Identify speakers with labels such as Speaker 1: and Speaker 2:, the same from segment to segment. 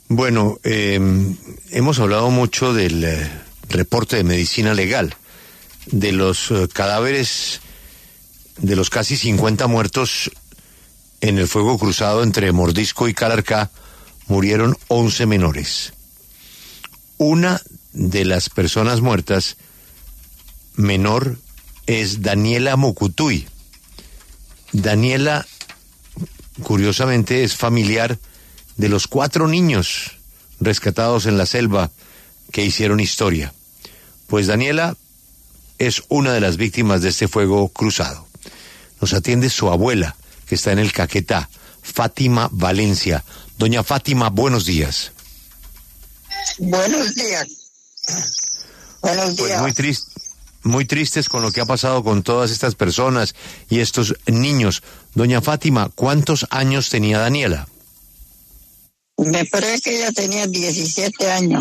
Speaker 1: Bueno, hemos hablado mucho del reporte de medicina legal, de los cadáveres de los casi 50 muertos en el fuego cruzado entre Mordisco y Calarcá. Murieron 11 menores. Una de las personas muertas, menor, es Daniela Mucutuy. Daniela, curiosamente, es familiar de los 4 niños rescatados en la selva que hicieron historia. Pues Daniela es una de las víctimas de este fuego cruzado. Nos atiende su abuela, que está en el Caquetá, Fátima Valencia. Doña Fátima, buenos días.
Speaker 2: Buenos días. Buenos días.
Speaker 1: Pues muy tristes con lo que ha pasado con todas estas personas y estos niños. Doña Fátima, ¿cuántos años tenía Daniela?
Speaker 2: Me parece que ella tenía 17 años.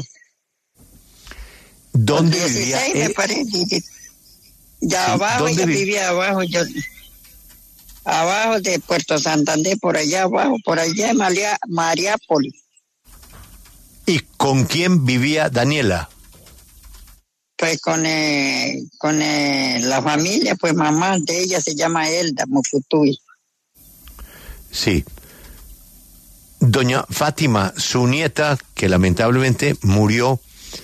Speaker 1: ¿Dónde
Speaker 2: 16
Speaker 1: vivía?
Speaker 2: Me parece. Ya
Speaker 1: Sí,
Speaker 2: abajo, ella vivía abajo, abajo de Puerto Santander, por allá abajo, por allá en Mariápolis.
Speaker 1: ¿Y con quién vivía Daniela?
Speaker 2: Pues con la familia, pues mamá de ella se llama Elda Mucutuy.
Speaker 1: Sí. Doña Fátima, su nieta, que lamentablemente murió,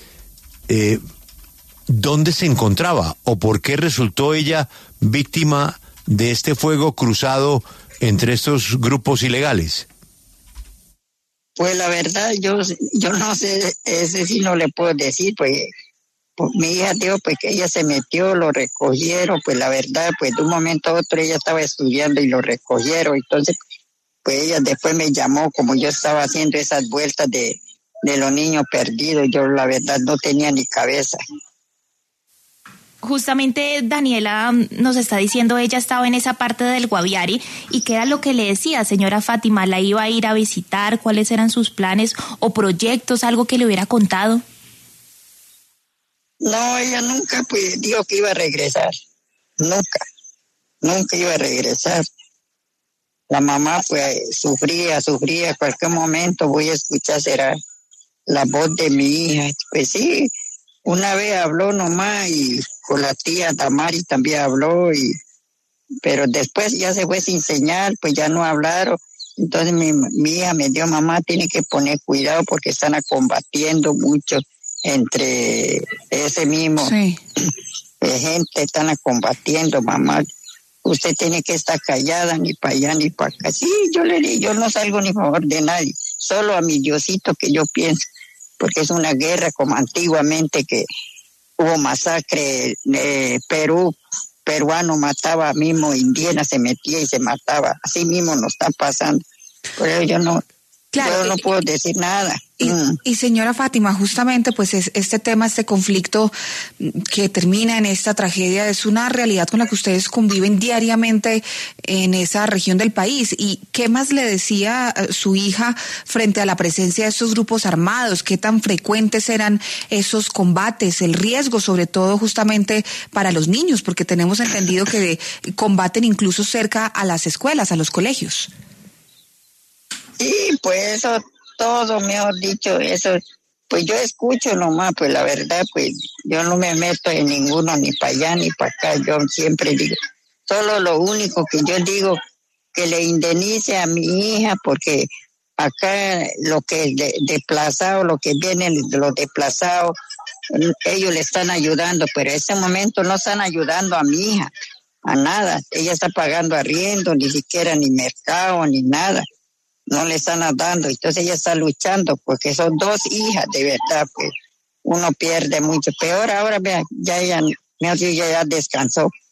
Speaker 1: ¿dónde se encontraba o por qué resultó ella víctima de este fuego cruzado entre estos grupos ilegales?
Speaker 2: Pues la verdad, yo no sé, ese sí no le puedo decir, pues mi hija dijo pues que ella se metió, lo recogieron, pues la verdad, pues de un momento a otro ella estaba estudiando y lo recogieron, entonces pues ella después me llamó, como yo estaba haciendo esas vueltas de los niños perdidos, yo la verdad no tenía ni cabeza.
Speaker 3: Justamente Daniela nos está diciendo, ella estaba en esa parte del Guaviare, y qué era lo que le decía, señora Fátima, ¿la iba a ir a visitar? ¿Cuáles eran sus planes o proyectos, algo que le hubiera contado?
Speaker 2: No, ella nunca pues dijo que iba a regresar, nunca iba a regresar. La mamá pues sufría, cualquier momento voy a escuchar será la voz de mi hija. Pues sí, una vez habló nomás y con la tía Tamari también habló, pero después ya se fue sin señal, pues ya no hablaron. Entonces mi hija me dio, mamá, tiene que poner cuidado porque están combatiendo mucho entre ese mismo gente, están combatiendo, mamá. Usted tiene que estar callada, ni para allá ni para acá. Sí, yo le di, yo no salgo ni a favor de nadie, solo a mi Diosito que yo pienso, porque es una guerra como antiguamente que hubo masacre, peruano mataba a mismo, indígena se metía y se mataba, así mismo nos está pasando. Por eso yo no puedo decir nada.
Speaker 4: Y señora Fátima, justamente pues este tema, este conflicto que termina en esta tragedia es una realidad con la que ustedes conviven diariamente en esa región del país. ¿Y qué más le decía su hija frente a la presencia de estos grupos armados? ¿Qué tan frecuentes eran esos combates? El riesgo sobre todo justamente para los niños, porque tenemos entendido que combaten incluso cerca a las escuelas, a los colegios.
Speaker 2: Sí, pues eso todo, mejor dicho, eso, pues yo escucho nomás, pues la verdad, pues yo no me meto en ninguno, ni para allá ni para acá, yo siempre digo, solo lo único que yo digo, que le indemnice a mi hija, porque acá lo que es desplazado, lo que vienen los desplazados, ellos le están ayudando, pero en ese momento no están ayudando a mi hija, a nada, ella está pagando arriendo, ni siquiera ni mercado, ni nada. No le están dando, entonces ella está luchando porque son 2 hijas, de verdad, pues uno pierde mucho. Peor ahora, vea, ya ella ya descansó,